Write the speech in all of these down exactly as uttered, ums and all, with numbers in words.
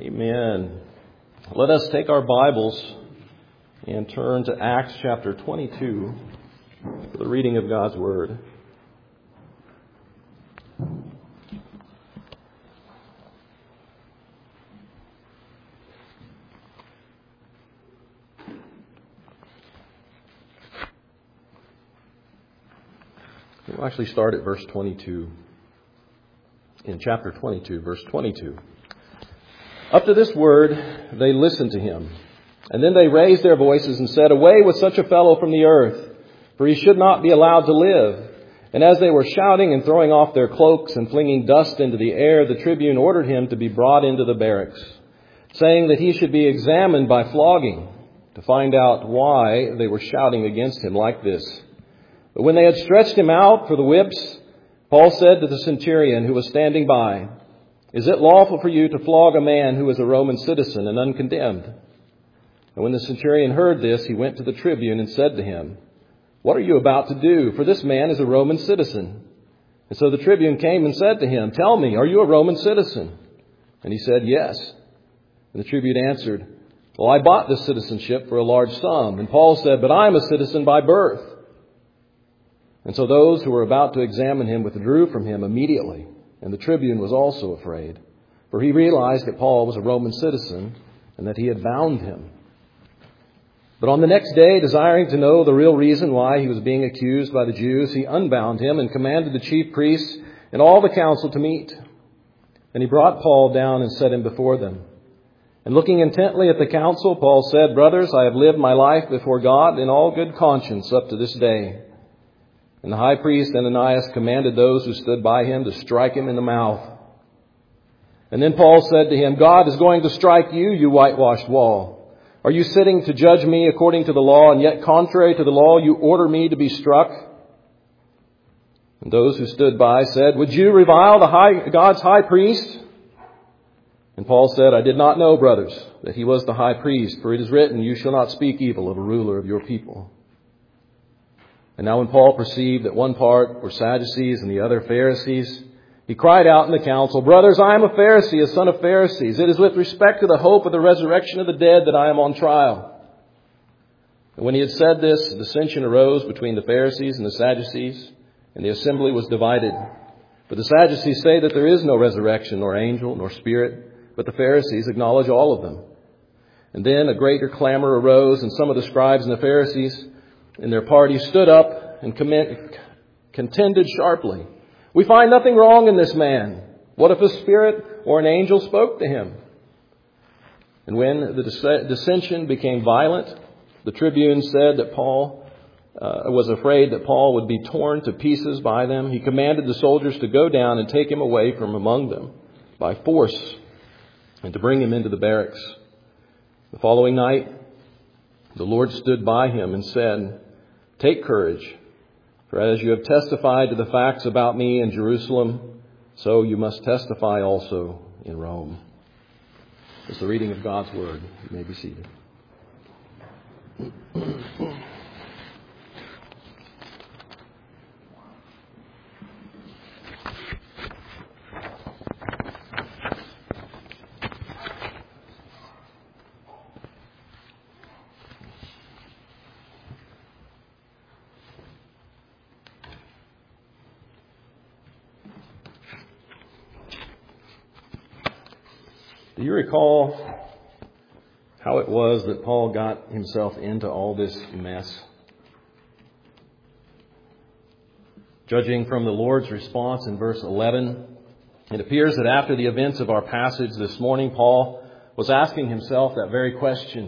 Amen. Let us take our Bibles and turn to Acts chapter twenty-two for the reading of God's Word. We'll actually start at verse twenty-two. In chapter twenty-two, verse twenty-two. Up to this word, they listened to him. And then they raised their voices and said, "Away with such a fellow from the earth, for he should not be allowed to live." And as they were shouting and throwing off their cloaks and flinging dust into the air, the tribune ordered him to be brought into the barracks, saying that he should be examined by flogging to find out why they were shouting against him like this. But when they had stretched him out for the whips, Paul said to the centurion who was standing by, "Is it lawful for you to flog a man who is a Roman citizen and uncondemned?" And when the centurion heard this, he went to the tribune and said to him, "What are you about to do? For this man is a Roman citizen." And so the tribune came and said to him, "Tell me, are you a Roman citizen?" And he said, "Yes." And the tribune answered, "Well, I bought this citizenship for a large sum." And Paul said, "But I am a citizen by birth." And so those who were about to examine him withdrew from him immediately. And the tribune was also afraid, for he realized that Paul was a Roman citizen and that he had bound him. But on the next day, desiring to know the real reason why he was being accused by the Jews, he unbound him and commanded the chief priests and all the council to meet. And he brought Paul down and set him before them. And looking intently at the council, Paul said, "Brothers, I have lived my life before God in all good conscience up to this day." And the high priest Ananias commanded those who stood by him to strike him in the mouth. And then Paul said to him, "God is going to strike you, you whitewashed wall. Are you sitting to judge me according to the law, and yet contrary to the law you order me to be struck?" And those who stood by said, "Would you revile the high, God's high priest?" And Paul said, "I did not know, brothers, that he was the high priest, for it is written, 'You shall not speak evil of a ruler of your people.'" And now when Paul perceived that one part were Sadducees and the other Pharisees, he cried out in the council, "Brothers, I am a Pharisee, a son of Pharisees. It is with respect to the hope of the resurrection of the dead that I am on trial." And when he had said this, dissension arose between the Pharisees and the Sadducees, and the assembly was divided. For the Sadducees say that there is no resurrection, nor angel, nor spirit, but the Pharisees acknowledge all of them. And then a greater clamor arose, and some of the scribes and the Pharisees in their party stood up and contended sharply. "We find nothing wrong in this man. What if a spirit or an angel spoke to him?" And when the dissension became violent, the tribune said that Paul uh, was afraid that Paul would be torn to pieces by them. He commanded the soldiers to go down and take him away from among them by force and to bring him into the barracks. The following night, the Lord stood by him and said, "Take courage, for as you have testified to the facts about me in Jerusalem, so you must testify also in Rome." It's the reading of God's Word. You may be seated. Do you recall how it was that Paul got himself into all this mess? Judging from the Lord's response in verse eleven, it appears that after the events of our passage this morning, Paul was asking himself that very question.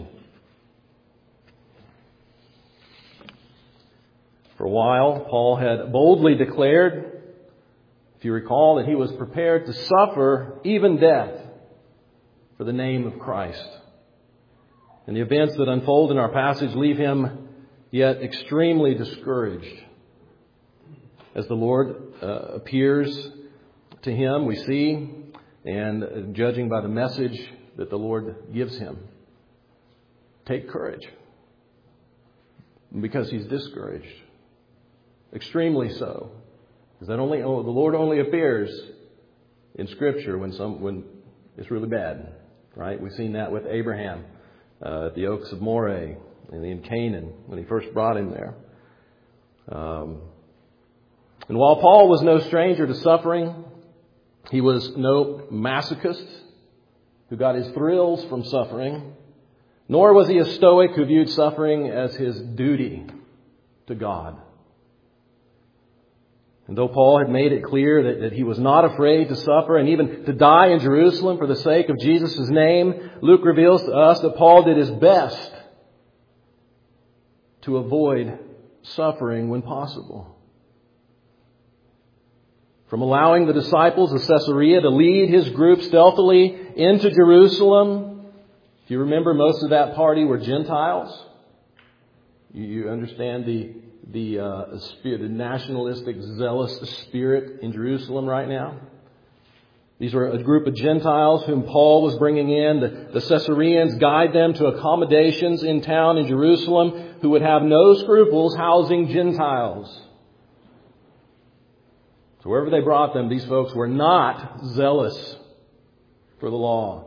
For a while, Paul had boldly declared, if you recall, that he was prepared to suffer even death for the name of Christ. And the events that unfold in our passage leave him yet extremely discouraged. As the Lord uh, appears to him, we see, and judging by the message that the Lord gives him, take courage. Because he's discouraged. Extremely so. Because that only, oh, the Lord only appears in Scripture when some when it's really bad. right? We've seen that with Abraham uh, at the Oaks of Moreh and in Canaan when he first brought him there. Um, and while Paul was no stranger to suffering, he was no masochist who got his thrills from suffering, nor was he a stoic who viewed suffering as his duty to God. And though Paul had made it clear that, that he was not afraid to suffer and even to die in Jerusalem for the sake of Jesus' name, Luke reveals to us that Paul did his best to avoid suffering when possible. From allowing the disciples of Caesarea to lead his group stealthily into Jerusalem. If you remember, most of that party were Gentiles. You, you understand the the uh, spirit, the nationalistic, zealous spirit in Jerusalem right now. These were a group of Gentiles whom Paul was bringing in. The, the Caesareans guide them to accommodations in town in Jerusalem who would have no scruples housing Gentiles. So wherever they brought them, these folks were not zealous for the law.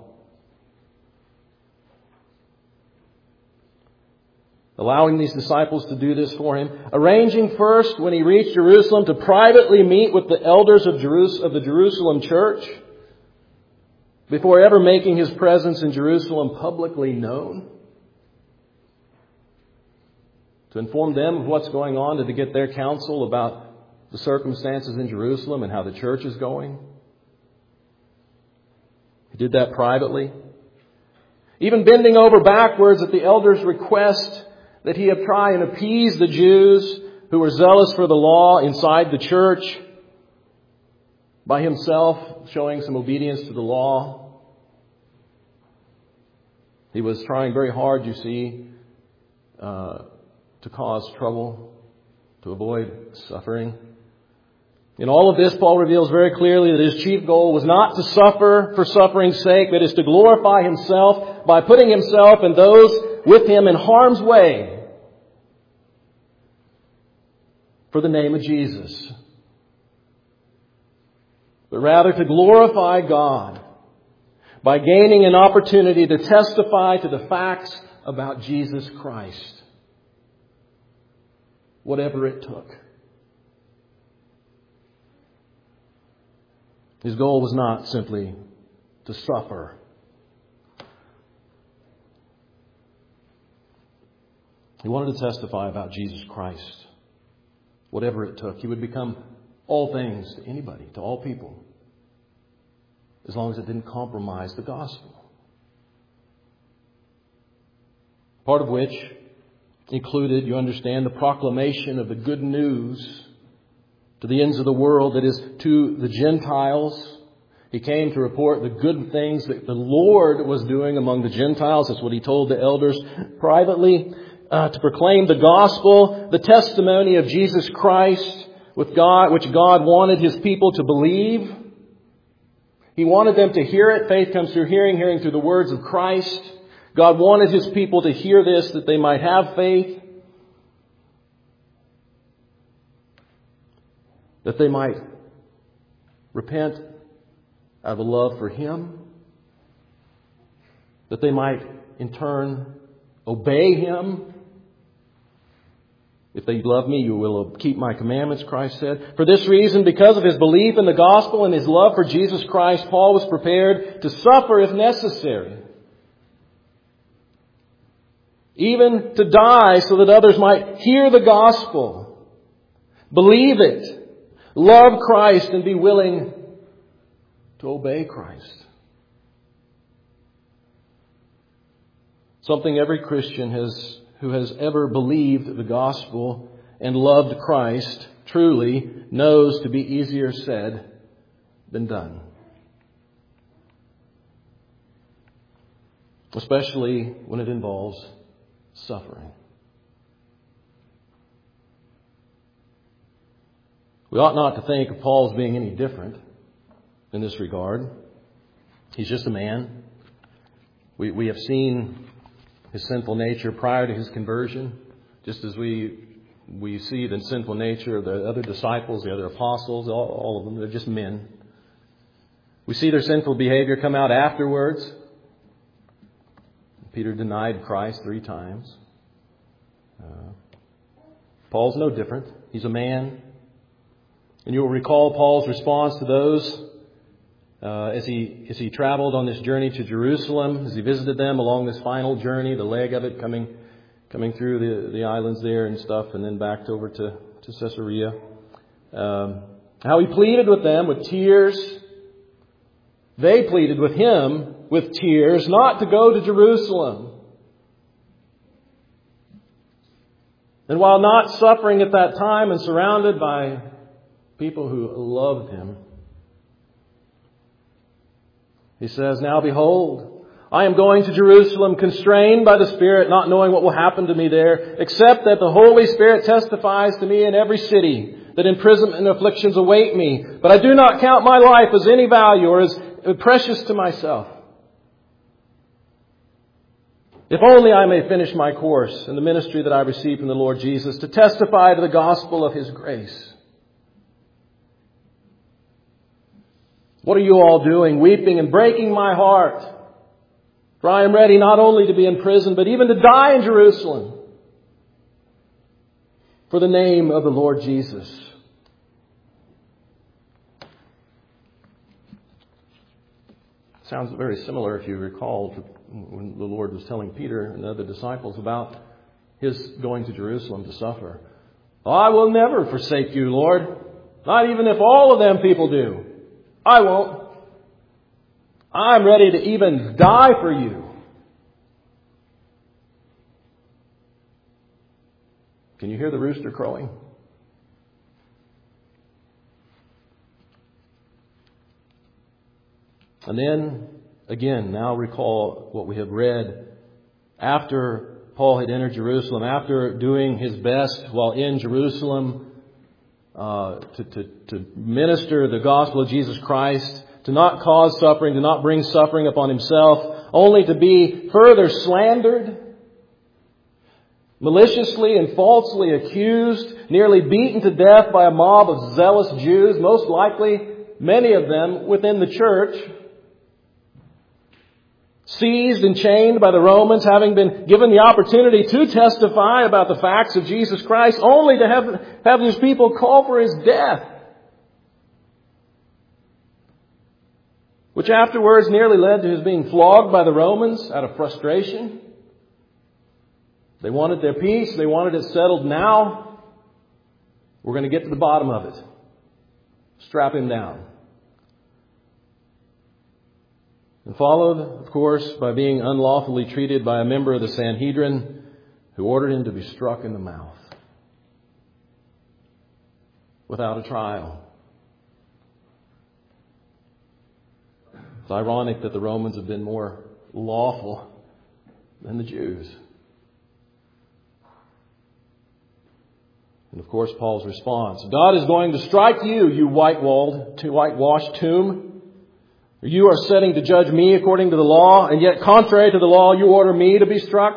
Allowing these disciples to do this for him. Arranging first, when he reached Jerusalem, to privately meet with the elders of, Jerus- of the Jerusalem church before ever making his presence in Jerusalem publicly known. To inform them of what's going on and to get their counsel about the circumstances in Jerusalem and how the church is going. He did that privately. Even bending over backwards at the elders' request that he have try and appease the Jews who were zealous for the law inside the church by himself showing some obedience to the law. He was trying very hard, you see, uh, to cause trouble, to avoid suffering. In all of this, Paul reveals very clearly that his chief goal was not to suffer for suffering's sake, but is to glorify himself by putting himself and those with him in harm's way for the name of Jesus. But rather to glorify God by gaining an opportunity to testify to the facts about Jesus Christ, whatever it took. His goal was not simply to suffer. He wanted to testify about Jesus Christ, whatever it took. He would become all things to anybody, to all people, as long as it didn't compromise the gospel. Part of which included, you understand, the proclamation of the good news to the ends of the world, that is, to the Gentiles. He came to report the good things that the Lord was doing among the Gentiles. That's what he told the elders privately. Uh, to proclaim the gospel, the testimony of Jesus Christ, with God, which God wanted his people to believe. He wanted them to hear it. Faith comes through hearing, hearing through the words of Christ. God wanted his people to hear this, that they might have faith, that they might repent out of a love for him, that they might in turn obey him. If they love me, you will keep my commandments, Christ said. For this reason, because of his belief in the gospel and his love for Jesus Christ, Paul was prepared to suffer if necessary. Even to die so that others might hear the gospel, believe it, love Christ, and be willing to obey Christ. Something every Christian has who has ever believed the gospel and loved Christ truly knows to be easier said than done. Especially when it involves suffering. We ought not to think of Paul as being any different in this regard. He's just a man. We, we have seen his sinful nature prior to his conversion, just as we we see the sinful nature of the other disciples, the other apostles, all, all of them. They're just men. We see their sinful behavior come out afterwards. Peter denied Christ three times. Uh, Paul's no different. He's a man. And you'll recall Paul's response to those uh, as he as he traveled on this journey to Jerusalem, as he visited them along this final journey, the leg of it coming coming through the, the islands there and stuff, and then back over to, to Caesarea. Um, how he pleaded with them with tears. They pleaded with him with tears not to go to Jerusalem. And while not suffering at that time and surrounded by people who loved him, he says, "Now behold, I am going to Jerusalem, constrained by the Spirit, not knowing what will happen to me there, except that the Holy Spirit testifies to me in every city that imprisonment and afflictions await me. But I do not count my life as any value or as precious to myself, if only I may finish my course in the ministry that I received from the Lord Jesus, to testify to the gospel of His grace." What are you all doing, weeping and breaking my heart? For I am ready not only to be in prison, but even to die in Jerusalem for the name of the Lord Jesus. Sounds very similar, if you recall, to when the Lord was telling Peter and the other disciples about his going to Jerusalem to suffer. "I will never forsake you, Lord. Not even if all of them people do. I won't. I'm ready to even die for you." Can you hear the rooster crowing? And then, again, now recall what we have read. After Paul had entered Jerusalem, after doing his best while in Jerusalem uh, to, to, to minister the gospel of Jesus Christ, to not cause suffering, to not bring suffering upon himself, only to be further slandered, maliciously and falsely accused, nearly beaten to death by a mob of zealous Jews, most likely many of them within the church, seized and chained by the Romans, having been given the opportunity to testify about the facts of Jesus Christ, only to have, have these people call for his death, which afterwards nearly led to his being flogged by the Romans out of frustration. They wanted their peace. They wanted it settled now. We're going to get to the bottom of it. Strap him down. And followed, of course, by being unlawfully treated by a member of the Sanhedrin who ordered him to be struck in the mouth without a trial. It's ironic that the Romans have been more lawful than the Jews. And of course, Paul's response: "God is going to strike you, you white-walled, whitewashed tomb. You are setting to judge me according to the law, and yet contrary to the law, you order me to be struck."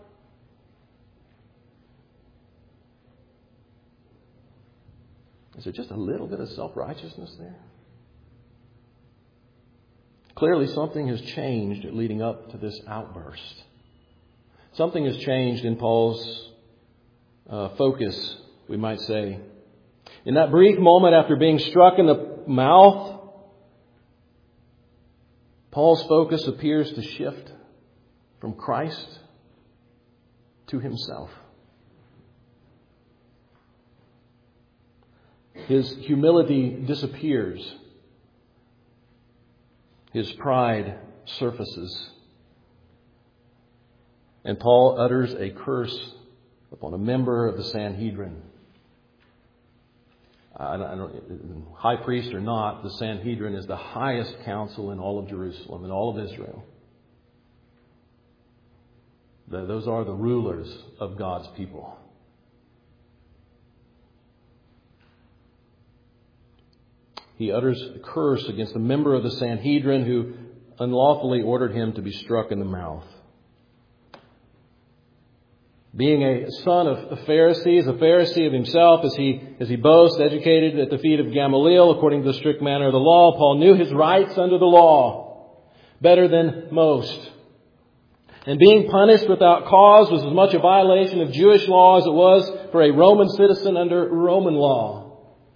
Is there just a little bit of self-righteousness there? Clearly, something has changed leading up to this outburst. Something has changed in Paul's uh, focus, we might say. In that brief moment after being struck in the mouth, Paul's focus appears to shift from Christ to himself. His humility disappears. His pride surfaces. And Paul utters a curse upon a member of the Sanhedrin. I don't, high priest or not, the Sanhedrin is the highest council in all of Jerusalem, in all of Israel. Those are the rulers of God's people. He utters a curse against a member of the Sanhedrin who unlawfully ordered him to be struck in the mouth. Being a son of the Pharisees, a Pharisee of himself, as he as he boasts, educated at the feet of Gamaliel according to the strict manner of the law, Paul knew his rights under the law better than most. And being punished without cause was as much a violation of Jewish law as it was for a Roman citizen under Roman law.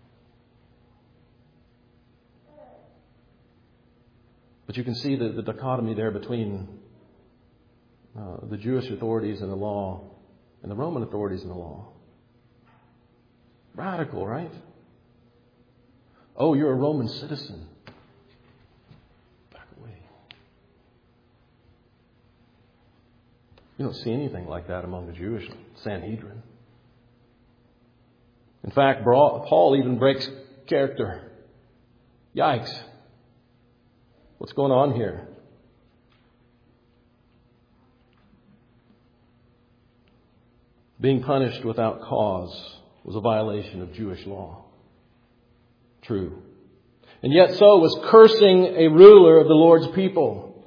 But you can see the, the dichotomy there between uh, the Jewish authorities and the law and the Roman authorities and the law. Radical, right? Oh, you're a Roman citizen. Back away. You don't see anything like that among the Jewish Sanhedrin. In fact, Paul even breaks character. Yikes. What's going on here? Being punished without cause was a violation of Jewish law. True. And yet so was cursing a ruler of the Lord's people.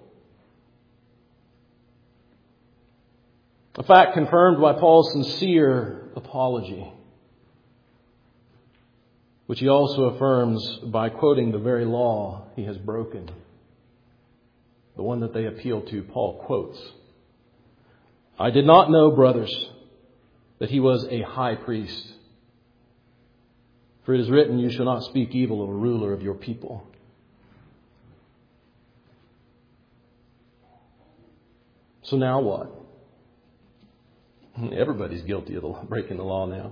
A fact confirmed by Paul's sincere apology, which he also affirms by quoting the very law he has broken. The one that they appeal to, Paul quotes, "I did not know, brothers, that he was a high priest. For it is written, you shall not speak evil of a ruler of your people." So now what? Everybody's guilty of breaking the law now.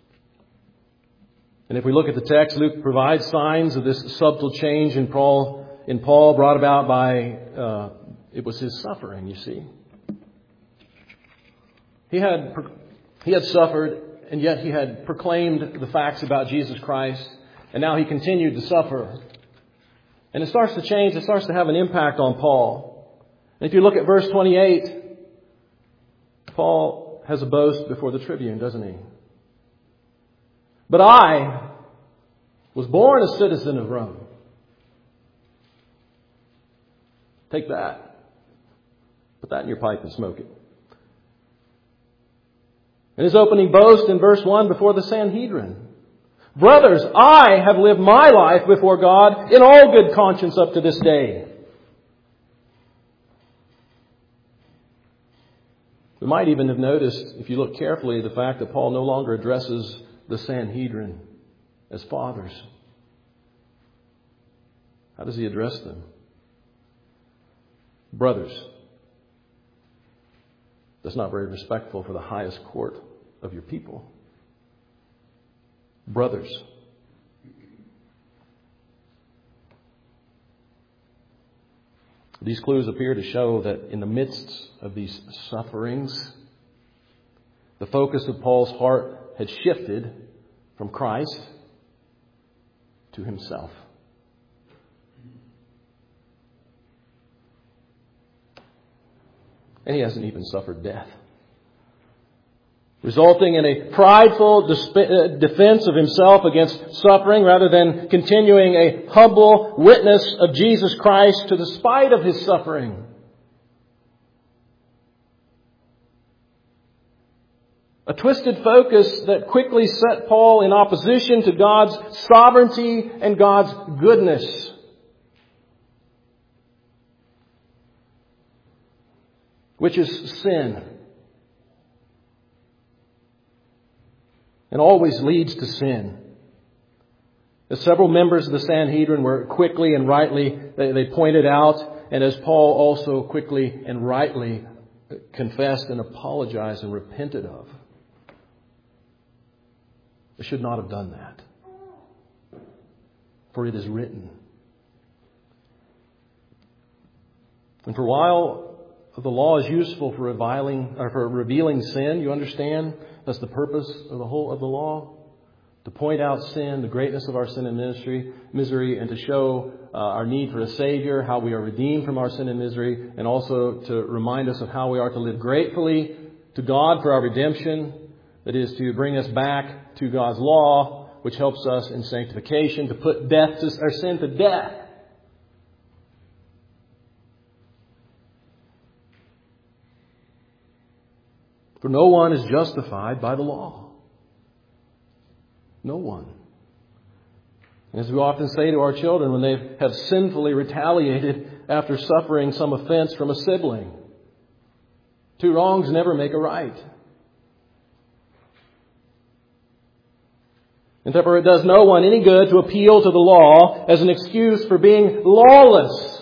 And if we look at the text, Luke provides signs of this subtle change in Paul, in Paul brought about by, uh, it was his suffering, you see. He had, he had suffered, and yet he had proclaimed the facts about Jesus Christ, and now he continued to suffer. And it starts to change, it starts to have an impact on Paul. And if you look at verse twenty-eight, Paul has a boast before the tribune, doesn't he? "But I was born a citizen of Rome." Take that. Put that in your pipe and smoke it. And his opening boast in verse one before the Sanhedrin. "Brothers, I have lived my life before God in all good conscience up to this day." We might even have noticed, if you look carefully, the fact that Paul no longer addresses the Sanhedrin as fathers. How does he address them? Brothers. That's not very respectful for the highest court of your people. Brothers. These clues appear to show that in the midst of these sufferings, the focus of Paul's heart had shifted from Christ to himself. And he hasn't even suffered death, resulting in a prideful defense of himself against suffering rather than continuing a humble witness of Jesus Christ to the spite of his suffering. A twisted focus that quickly set Paul in opposition to God's sovereignty and God's goodness. Which is sin. And always leads to sin. As several members of the Sanhedrin were quickly and rightly, they, they pointed out, and as Paul also quickly and rightly confessed and apologized and repented of. I should not have done that. For it is written. And for a while, the law is useful for reviling or for revealing sin. You understand? That's the purpose of the whole of the law. To point out sin, the greatness of our sin and ministry, misery, and to show uh, our need for a Savior, how we are redeemed from our sin and misery, and also to remind us of how we are to live gratefully to God for our redemption. That is to bring us back to God's law, which helps us in sanctification, to put death to our sin to death. For no one is justified by the law. No one. As we often say to our children when they have sinfully retaliated after suffering some offense from a sibling. Two wrongs never make a right. And therefore it does no one any good to appeal to the law as an excuse for being lawless.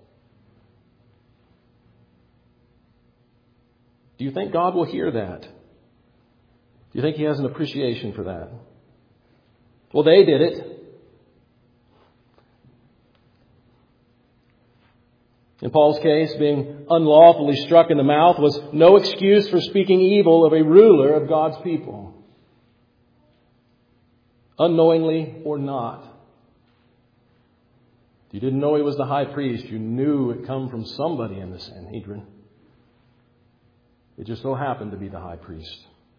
Do you think God will hear that? Do you think He has an appreciation for that? Well, they did it. In Paul's case, being unlawfully struck in the mouth was no excuse for speaking evil of a ruler of God's people. Unknowingly or not. If you didn't know he was the high priest, you knew it come from somebody in the Sanhedrin. It just so happened to be the high priest.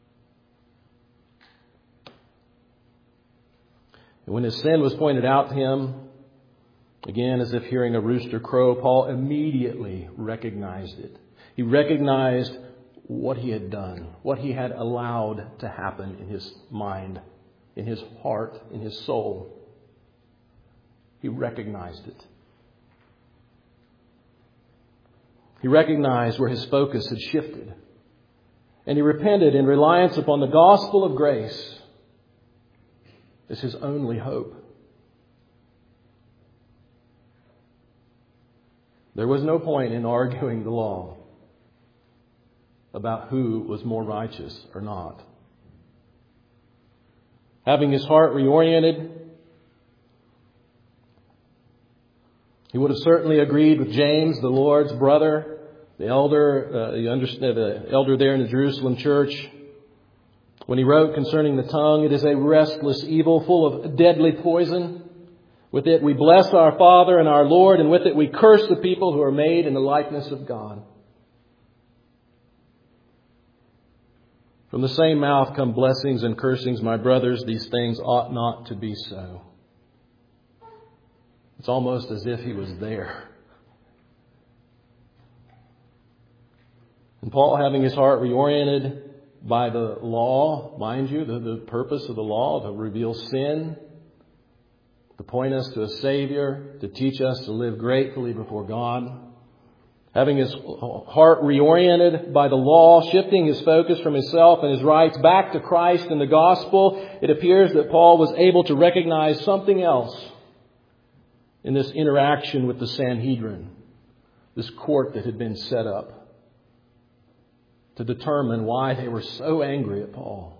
And when his sin was pointed out to him, again, as if hearing a rooster crow, Paul immediately recognized it. He recognized what he had done, what he had allowed to happen in his mind, in his heart, in his soul. He recognized it. He recognized where his focus had shifted. And he repented in reliance upon the gospel of grace as his only hope. There was no point in arguing the law about who was more righteous or not. Having his heart reoriented, he would have certainly agreed with James, the Lord's brother, the elder, uh, you understand, the elder there in the Jerusalem church, when he wrote concerning the tongue, "It is a restless evil full of deadly poison. With it we bless our Father and our Lord, and with it we curse the people who are made in the likeness of God." From the same mouth come blessings and cursings, my brothers. These things ought not to be so. It's almost as if he was there. And Paul, having his heart reoriented by the law, mind you, the, the purpose of the law to reveal sin, to point us to a Savior, to teach us to live gratefully before God. Having his heart reoriented by the law, shifting his focus from himself and his rights back to Christ and the gospel, it appears that Paul was able to recognize something else in this interaction with the Sanhedrin, this court that had been set up to determine why they were so angry at Paul.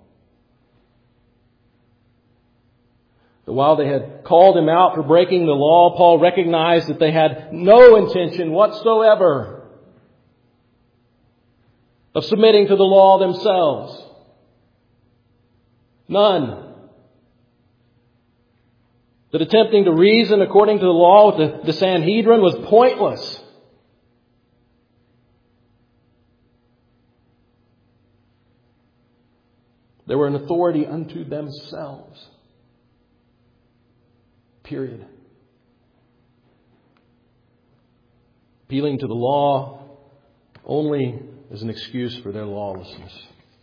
But while they had called him out for breaking the law, Paul recognized that they had no intention whatsoever of submitting to the law themselves. None. That attempting to reason according to the law with the, the Sanhedrin was pointless. They were an authority unto themselves. Period. Appealing to the law only as an excuse for their lawlessness.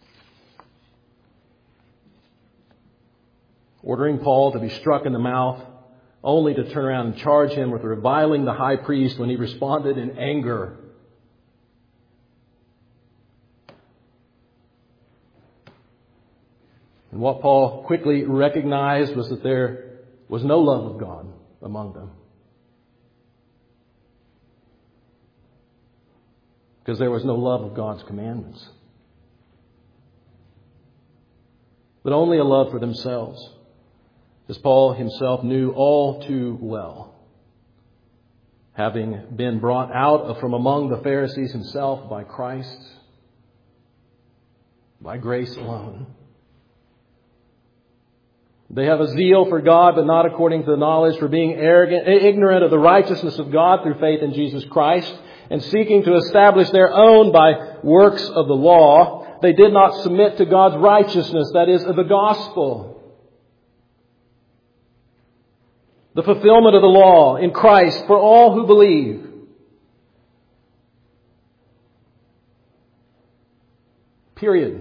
Ordering Paul to be struck in the mouth only to turn around and charge him with reviling the high priest when he responded in anger. And what Paul quickly recognized was that there was no love of God among them. Because there was no love of God's commandments. But only a love for themselves. As Paul himself knew all too well. Having been brought out from among the Pharisees himself by Christ. By grace alone. They have a zeal for God, but not according to the knowledge, for being arrogant, ignorant of the righteousness of God through faith in Jesus Christ, and seeking to establish their own by works of the law. They did not submit to God's righteousness, that is, of the gospel. The fulfillment of the law in Christ for all who believe. Period.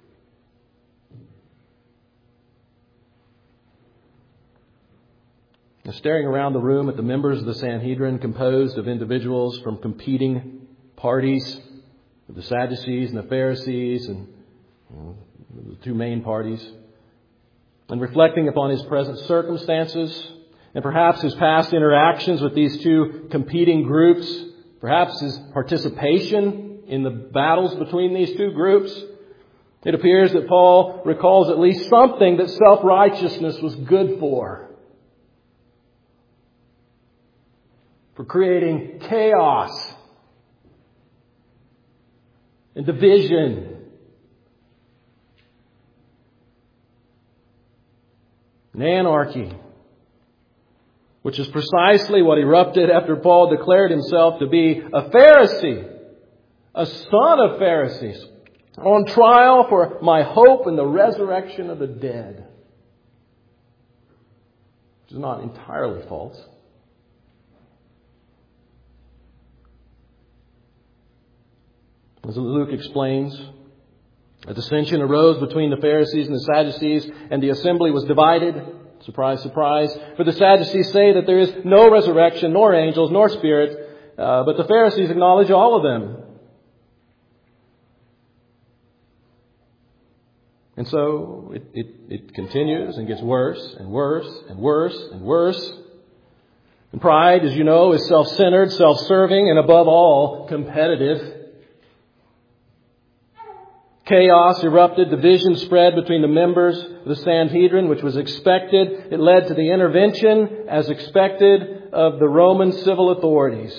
Staring around the room at the members of the Sanhedrin, composed of individuals from competing parties, the Sadducees and the Pharisees, and you know, the two main parties, and reflecting upon his present circumstances and perhaps his past interactions with these two competing groups, perhaps his participation in the battles between these two groups, it appears that Paul recalls at least something that self-righteousness was good for. For creating chaos and division. And anarchy. Which is precisely what erupted after Paul declared himself to be a Pharisee. A son of Pharisees. On trial for my hope in the resurrection of the dead. Which is not entirely false. As Luke explains, a dissension arose between the Pharisees and the Sadducees, and the assembly was divided. Surprise, surprise. For the Sadducees say that there is no resurrection, nor angels, nor spirits, uh, but the Pharisees acknowledge all of them. And so it, it, it continues and gets worse and worse and worse and worse. And pride, as you know, is self-centered, self-serving, and above all, competitive. Chaos erupted, division spread between the members of the Sanhedrin, which was expected. It led to the intervention, as expected, of the Roman civil authorities.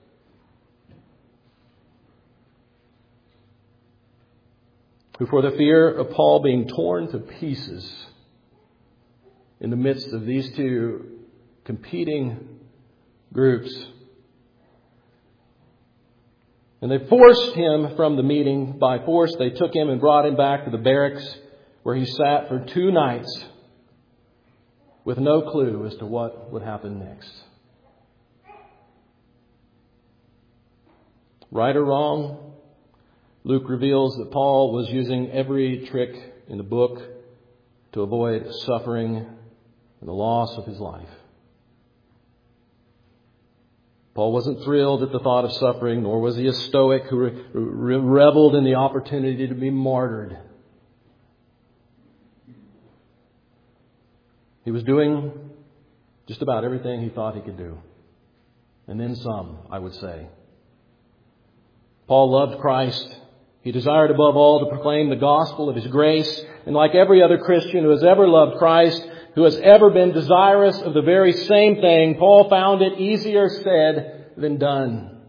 Who, for the fear of Paul being torn to pieces in the midst of these two competing groups, and they forced him from the meeting by force. They took him and brought him back to the barracks where he sat for two nights with no clue as to what would happen next. Right or wrong, Luke reveals that Paul was using every trick in the book to avoid suffering and the loss of his life. Paul wasn't thrilled at the thought of suffering, nor was he a stoic who re- re- reveled in the opportunity to be martyred. He was doing just about everything he thought he could do. And then some, I would say. Paul loved Christ. He desired above all to proclaim the gospel of His grace. And like every other Christian who has ever loved Christ, who has ever been desirous of the very same thing, Paul found it easier said than done.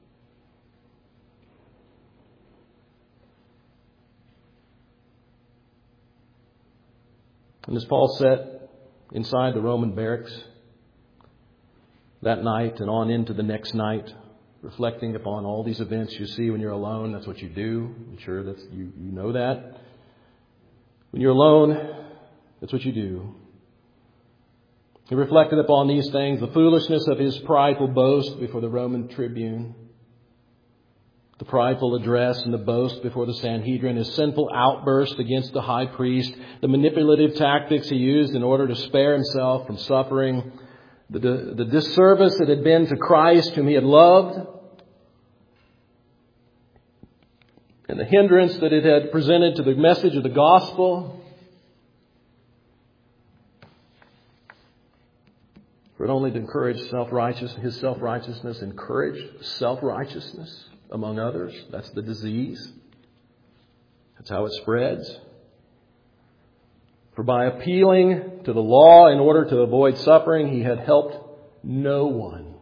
And as Paul sat inside the Roman barracks that night and on into the next night, reflecting upon all these events you see when you're alone, that's what you do. I'm sure that's, you, you know that. When you're alone, that's what you do. He reflected upon these things, the foolishness of his prideful boast before the Roman tribune, the prideful address and the boast before the Sanhedrin, his sinful outburst against the high priest, the manipulative tactics he used in order to spare himself from suffering, the, the, the disservice that had been to Christ whom he had loved, and the hindrance that it had presented to the message of the gospel. For it only to encourage self-righteousness, his self-righteousness encouraged self-righteousness among others. That's the disease. That's how it spreads. For by appealing to the law in order to avoid suffering, he had helped no one.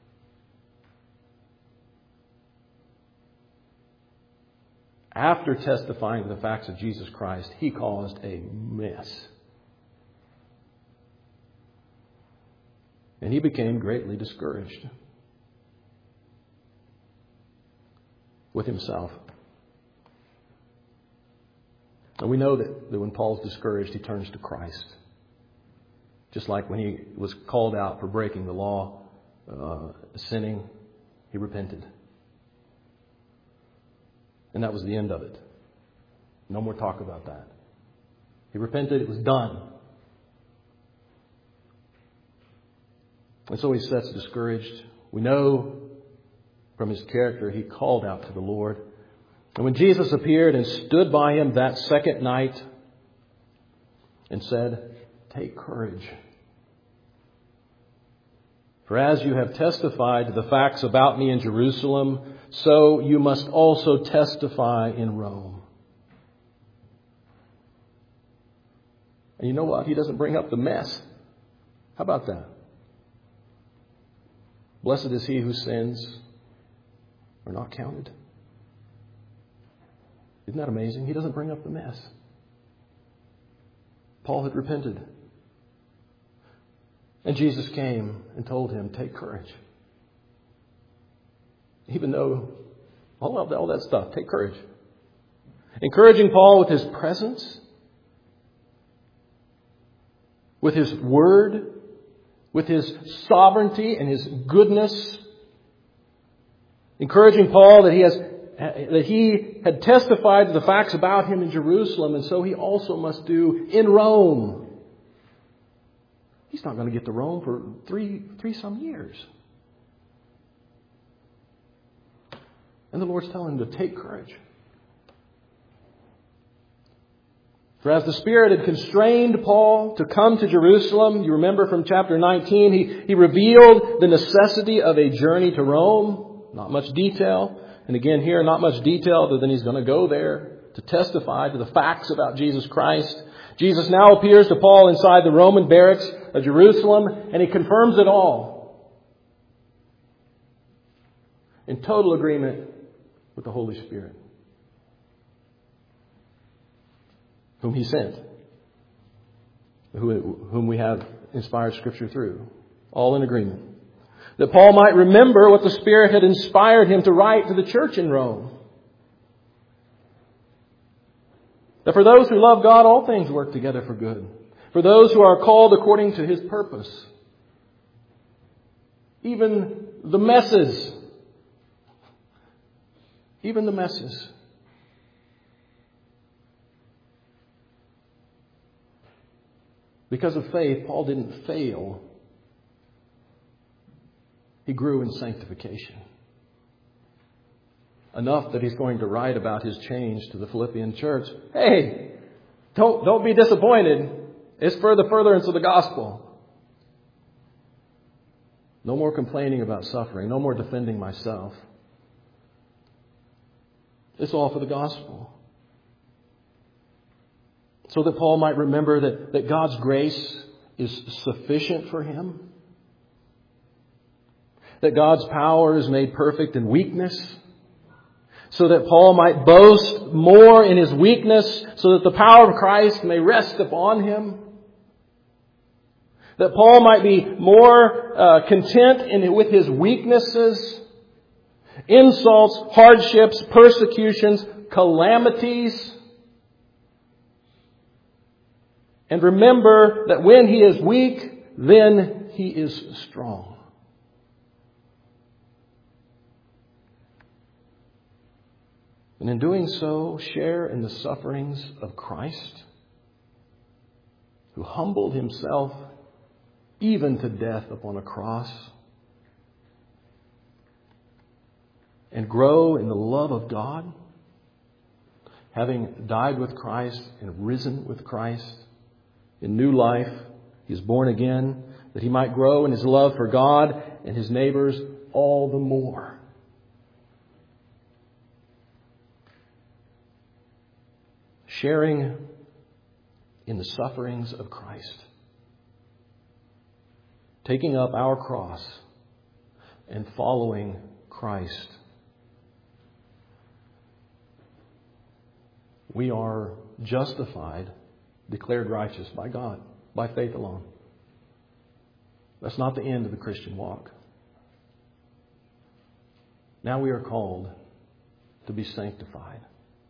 After testifying to the facts of Jesus Christ, he caused a mess. And he became greatly discouraged with himself. And we know that, that when Paul's discouraged, he turns to Christ. Just like when he was called out for breaking the law, uh, sinning, he repented. And that was the end of it. No more talk about that. He repented, it was done. And so he sits discouraged. We know from his character he called out to the Lord. And when Jesus appeared and stood by him that second night and said, "Take courage. For as you have testified to the facts about me in Jerusalem, so you must also testify in Rome." And you know what? He doesn't bring up the mess. How about that? Blessed is he whose sins are not counted. Isn't that amazing? He doesn't bring up the mess. Paul had repented. And Jesus came and told him, "Take courage." Even though all of that, all that stuff, take courage. Encouraging Paul with his presence, with his word, with his sovereignty and his goodness. Encouraging Paul that he has that he had testified to the facts about him in Jerusalem, and so he also must do in Rome. He's not going to get to Rome for three, three some years. And the Lord's telling him to take courage. For as the Spirit had constrained Paul to come to Jerusalem, you remember from chapter nineteen, he, he revealed the necessity of a journey to Rome. Not much detail. And again here, not much detail other than he's going to go there to testify to the facts about Jesus Christ. Jesus now appears to Paul inside the Roman barracks of Jerusalem, and he confirms it all. In total agreement with the Holy Spirit, whom he sent, whom we have inspired Scripture through. All in agreement. That Paul might remember what the Spirit had inspired him to write to the church in Rome. That for those who love God, all things work together for good. For those who are called according to His purpose. Even the messes. Even the messes. Because of faith, Paul didn't fail. He grew in sanctification. Enough that he's going to write about his change to the Philippian church. Hey, don't, don't be disappointed. It's for the furtherance of the gospel. No more complaining about suffering. No more defending myself. It's all for the gospel. So that Paul might remember that, that God's grace is sufficient for him. That God's power is made perfect in weakness. So that Paul might boast more in his weakness, so that the power of Christ may rest upon him. That Paul might be more uh, content in, with his weaknesses, insults, hardships, persecutions, calamities. And remember that when he is weak, then he is strong. And in doing so, share in the sufferings of Christ, who humbled himself even to death upon a cross, and grow in the love of God, having died with Christ and risen with Christ in new life. He is born again, that he might grow in his love for God and his neighbors all the more. Sharing in the sufferings of Christ. Taking up our cross and following Christ. We are justified, declared righteous by God, by faith alone. That's not the end of the Christian walk. Now we are called to be sanctified.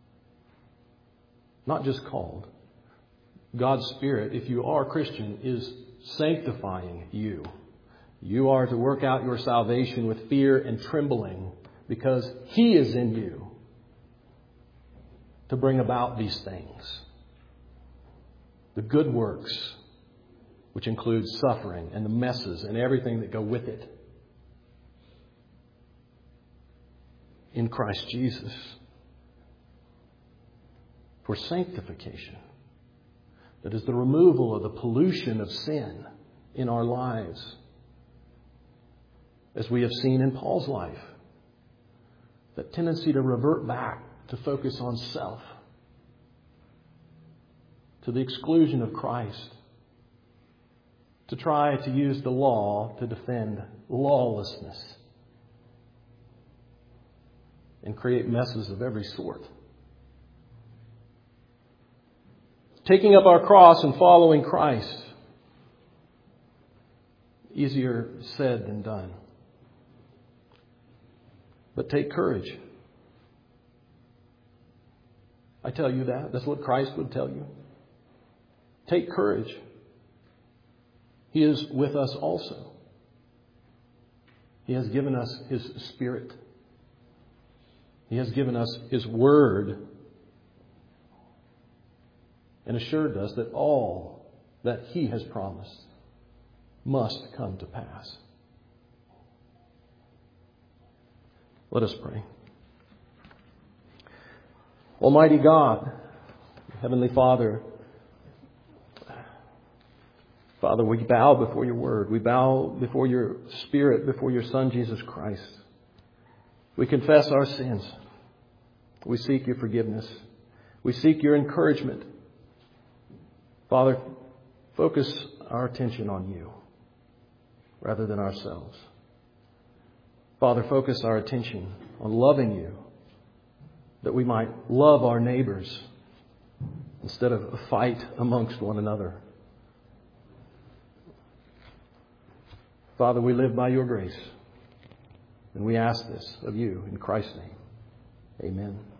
Not just called. God's Spirit, if you are a Christian, is sanctifying you. You are to work out your salvation with fear and trembling because He is in you to bring about these things. The good works, which includes suffering and the messes and everything that go with it. In Christ Jesus. for sanctification. That is the removal of the pollution of sin in our lives. As we have seen in Paul's life, that tendency to revert back, to focus on self, to the exclusion of Christ, to try to use the law to defend lawlessness and create messes of every sort. Taking up our cross and following Christ, easier said than done. But take courage. I tell you that. That's what Christ would tell you. Take courage. He is with us also. He has given us His Spirit. He has given us His Word and assured us that all that He has promised must come to pass. Let us pray. Almighty God, Heavenly Father, Father, we bow before your Word. We bow before your Spirit, before your Son, Jesus Christ. We confess our sins. We seek your forgiveness. We seek your encouragement. Father, focus our attention on you rather than ourselves. Father, focus our attention on loving you, that we might love our neighbors instead of a fight amongst one another. Father, we live by your grace, and we ask this of you in Christ's name. Amen.